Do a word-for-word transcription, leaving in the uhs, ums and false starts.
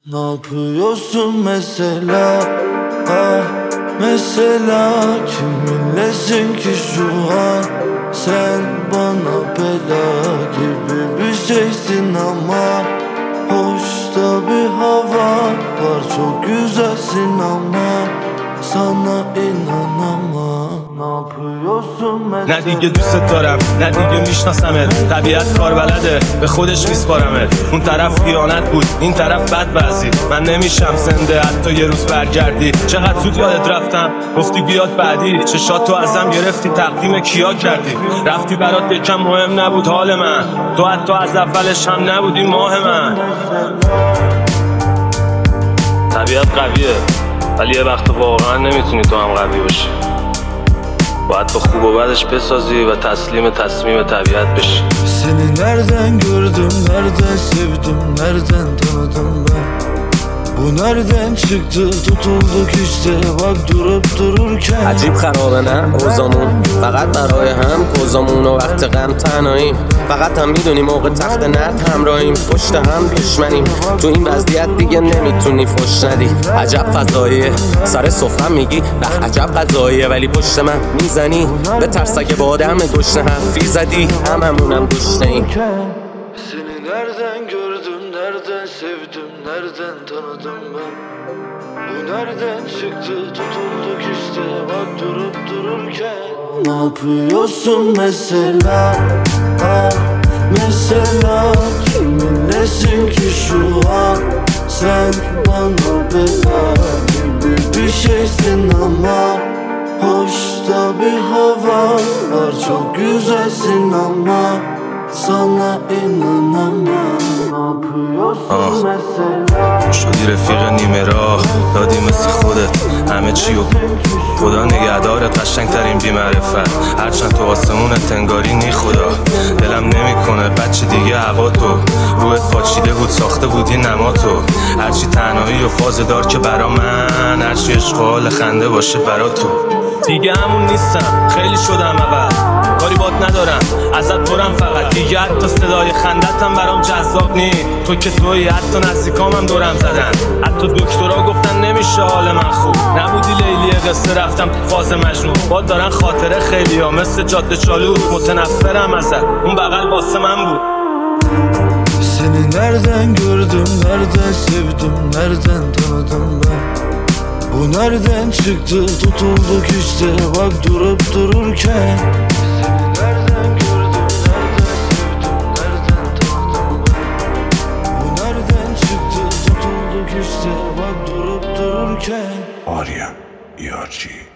Ne yapıyorsun mesela? Ah mesela kiminlesin ki şu an? Sen bana bela gibi bir şeysin ama hoşta bir hava var, çok güzelsin ama sana inanamam. Ne yapıyorsun mesela? نه دیگه دوست دارم، نه دیگه میشناسمت. طبیعت کار بلده، به خودش میسپارمت. اون طرف خیانت بود، این طرف بد بعضی. من نمیشم زنده حتی یه روز برگردی. چقدر زود یادت رفتم، گفتی بیاد بعدی. چشات تو ازم گرفتی، تقدیم کیا کردی. رفتی برات یکم مهم نبود حال من، تو حتی از اولش هم نبودی ماه من. طبیعت قویه ولی یه وقت واقعا nemiتونی تو هم قوی باشی. باید با خوب و بدش بسازی و تسلیم تصمیم طبیعت بشی. Seni nereden gördüm, nereden sevdim, nereden tanıdım ben? Bu nereden çıktı, tutulduk işte bak durup dururken. عجیب خرابه نه اوزامون، فقط برای هم کوزامون و وقت غم تنهاییم. فقط هم میدونی موقع تخت نرد همراهیم، پشت هم دشمنیم. تو این وضعیت دیگه نمیتونی فش ندی. عجب فضاییه سر سفرم میگی به عجب غذاییه، ولی پشت من میزنی به ترس اگه با آدم گشنه حرفی زدی هممونم گشنه‌ایم. Seni nereden gördüm, nereden sevdim, nereden tanıdım ben? Bu nereden çıktı, tutulduk işte bak durup dururken. Ne yapıyorsun mesela? Ah mesela kiminlesin ki şu an? Sen bana bela gibi bir şeysin ama hoşta bir hava var, çok güzelsin ama sana inanamam. Ne yapıyorsun mesela? شدی رفیق نیمه راه، دادی مثل خودت همه چیو. خدا نگهدارت قشنگ ترین بی معرفت، هرچند تو آسمونت انگاری نی خدا. دلم نمیکنه بچه دیگه هوا تو، روحت پاچیده بود ساخته بودی نما تو. هرچی تنهایی و فاز دار که برا من، هرچی عشق و حال خنده باشه برا تو. دیگه همون نیستم، خیلی شدم عوض، کاری بات ندارم ازت پرم فقط. دیگه حتی صدای خندتم برام جذاب نی. تو که تویی، حتی نزدیکامم دورم زدن، حتی دکترها گفتن نمیشه حال من خوب. نبودی لیلی قصه رفتم تو فاز مجنون. باد دارن خاطره خیلی ها مثل جاده چالو، متنفرم ازت اون بغل واسه من بود. Seni nereden gördüm, nereden sevdim, nereden tanıdım ben? Bu nereden çıktı, tutulduk işte bak durup dururken. Seni nereden gördüm, nereden sevdim, nereden tanıdım ben? Bu nereden çıktı, tutulduk işte bak durup dururken. Arya E R G